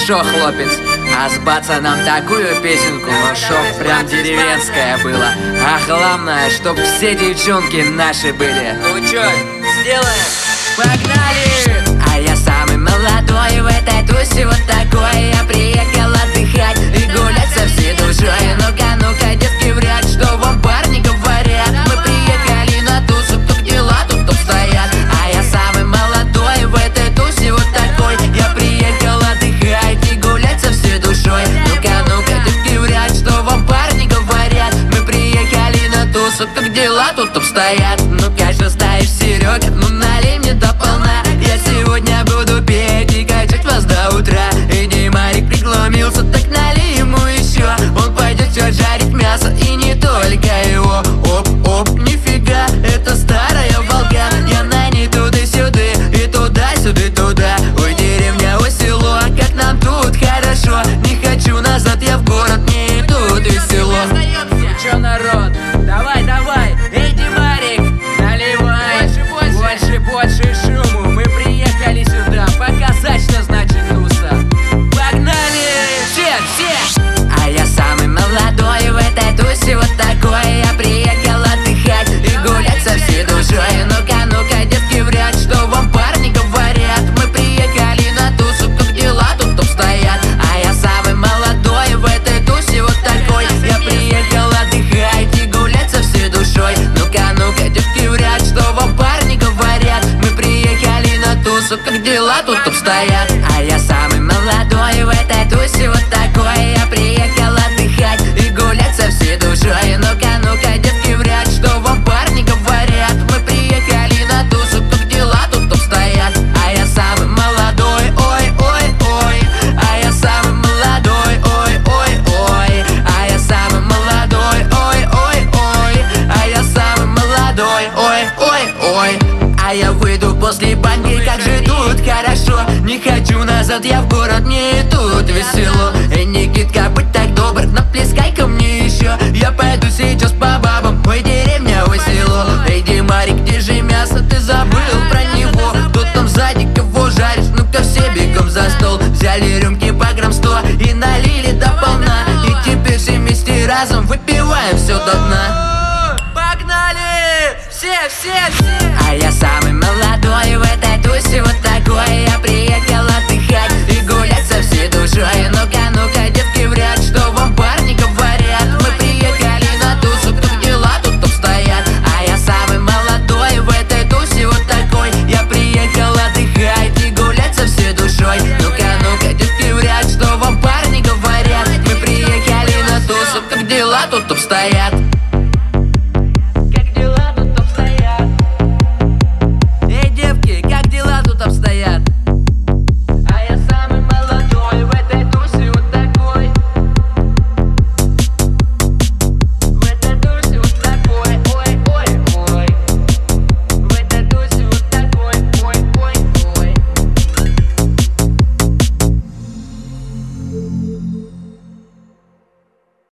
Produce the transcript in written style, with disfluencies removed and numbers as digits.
шо, хлопец? А с пацаном такую песенку, ну чтоб прям деревенская была. А главное, чтоб все девчонки наши были. Ну чё, сделаем? Погнали! А я самый молодой в этой тусе, вот такой. Я приехал отдыхать и гулять со всей душой. Ну-ка, ну-ка, детки, вряд, что вам парни говорят. Мы приехали на тусу, как дела тут стоят. А я самый молодой в этой тусе, вот такой. Я приехал отдыхать и гулять со всей душой. Ну-ка, ну-ка, детки, вряд, что вам парни говорят. Мы приехали на тусу, как дела тут обстоят. Ну-ка, что стоишь, Серега, ну налей мне до полна. Я сегодня буду петь и качать вас до утра. И Димарик пригломился, так налей ему еще. Он пойдет все жарить мясо и не только его. Оп-оп, нифига, это старая Волга. Я на ней туды-сюды, и туда-сюда, туда. Ой, деревня, ой, село, как нам тут хорошо. Не хочу назад, я в город, мне и тут весело. Чё, народ? Давай, давай! Эй, Димарик, наливай! Больше шуму! Мы приехали сюда показать, что значит туса! Погнали! Все! А я самый молодой в этой тусе, вот такой. Я приехал отдыхать и гулять со всей душой. Ну-ка, ну-ка, детки, вряд, что вам парни говорят. Мы приехали на тусу, как дела тут обстоят. А я самый молодой в этой тусе, вот такой. Я приехал отдыхать и гулять со всей душой. Ну-ка, ну-ка, детки, вряд, что вам парни говорят. Мы приехали на тусу, как дела тут обстоят. А я самый молодой в этой тусе, вот такой. Я приехал отдыхать и гулять со всей душой. Ну-ка, ну-ка, детки, вряд, что вам парни говорят. Мы приехали на тусу, как дела тут обстоят. А я самый молодой, ой-ой-ой. А я самый молодой, ой-ой-ой. А я самый молодой, ой-ой-ой. А я самый молодой, ой-ой-ой. А я выйду после баньки, как же тут хорошо. Не хочу назад, я в город, мне и тут весело. Эй, Никитка, будь так добр, наплескай ко мне еще. Я пойду сейчас по бабам, ой, деревня, ой, село. Эй, Димарик, где же мясо, ты забыл про него? Кто там сзади, кого жаришь, ну-ка все бегом за стол. Взяли рюмки по грамм 100 и налили до полна. И теперь все вместе разом выпиваем все до дна. Погнали! Все! А я самый молодой в этой тусе, вот такой. Я приехал отдыхать и гулять со всей душой. Ну-ка, ну-ка, детки, вряд, что вам парни говорят. Мы приехали на тусу, как дела тут обстоят. А я самый молодой в этой тусе, вот такой. Я приехал отдыхать и гулять со всей душой. Ну-ка, ну-ка, детки, вряд, что вам парни говорят. Мы приехали на тусу, как дела тут обстоят.